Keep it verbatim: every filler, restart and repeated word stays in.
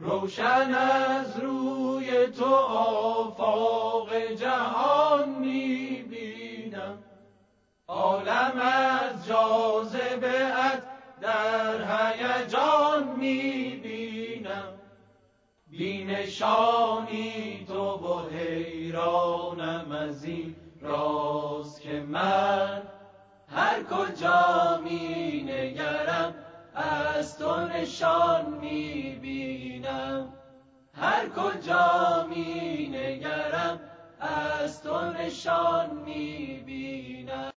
روشن از روی تو آفاق جهان میبینم، عالم از جاذبه‌ات در هیجان میبینم. بی نشانی تو و حیرانم از این راز که من هر کجا می نگرم از تو نشان می بینم. هر کجا می نگرم از تو نشان می بینم.